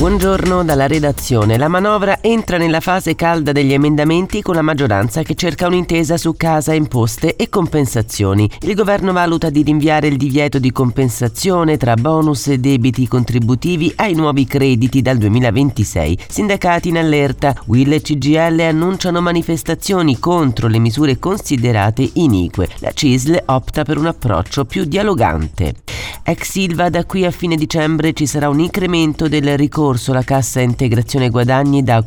Buongiorno dalla redazione. La manovra entra nella fase calda degli emendamenti con la maggioranza che cerca un'intesa su casa, imposte e compensazioni. Il governo valuta di rinviare il divieto di compensazione tra bonus e debiti contributivi ai nuovi crediti dal 2026. Sindacati in allerta. UIL e CGIL annunciano manifestazioni contro le misure considerate inique. La CISL opta per un approccio più dialogante. Ex Ilva, da qui a fine dicembre ci sarà un incremento del ricorso alla cassa integrazione guadagni da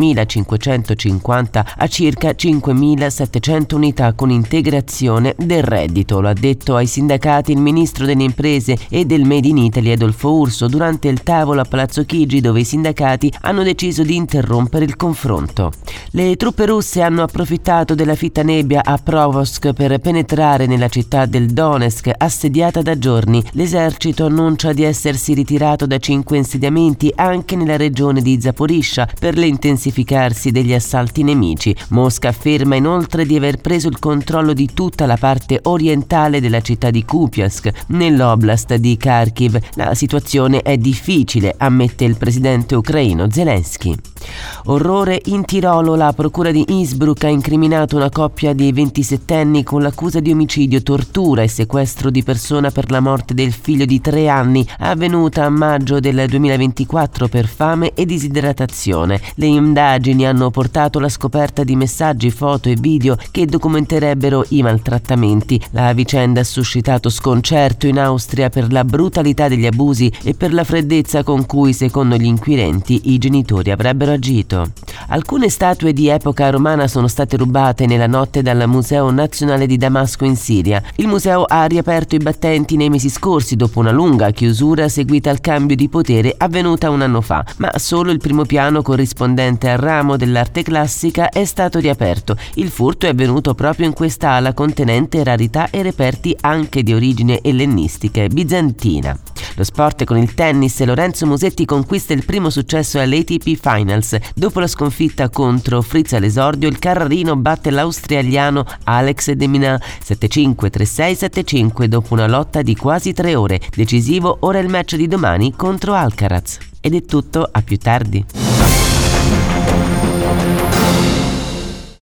4.550 a circa 5.700 unità con integrazione del reddito. Lo ha detto ai sindacati il ministro delle imprese e del Made in Italy Adolfo Urso durante il tavolo a Palazzo Chigi, dove i sindacati hanno deciso di interrompere il confronto. Le truppe russe hanno approfittato della fitta nebbia a Provozk per penetrare nella città del Donetsk, assediata da giorni. L'esercito annuncia di essersi ritirato da 5 insediamenti anche nella regione di Zaporizhzhia per l'intensificarsi degli assalti nemici. Mosca afferma inoltre di aver preso il controllo di tutta la parte orientale della città di Kupiansk, nell'oblast di Kharkiv. La situazione è difficile, ammette il presidente ucraino Zelensky. Orrore in Tirolo. La procura di Innsbruck ha incriminato una coppia di 27enni con l'accusa di omicidio, tortura e sequestro di persona per la morte del figlio di 3 anni, avvenuta a maggio del 2024 per fame e disidratazione. Le indagini hanno portato alla scoperta di messaggi, foto e video che documenterebbero i maltrattamenti. La vicenda ha suscitato sconcerto in Austria per la brutalità degli abusi e per la freddezza con cui, secondo gli inquirenti, i genitori avrebbero agito. Alcune statue di epoca romana sono state rubate nella notte dal Museo Nazionale di Damasco in Siria. Il museo ha riaperto i battenti nei mesi scorsi dopo una lunga chiusura seguita al cambio di potere avvenuta un anno fa, ma solo il primo piano corrispondente al ramo dell'arte classica è stato riaperto. Il furto è avvenuto proprio in quest'ala contenente rarità e reperti anche di origine ellenistica e bizantina. Lo sport con il tennis. Lorenzo Musetti conquista il primo successo all'ATP Finals. Dopo la sconfitta contro Fritz all'esordio, il carrarino batte l'australiano Alex de Minaur 7-5, 3-6, 7-5 dopo una lotta di quasi 3 ore. Decisivo ora il match di domani contro Alcaraz. Ed è tutto, a più tardi.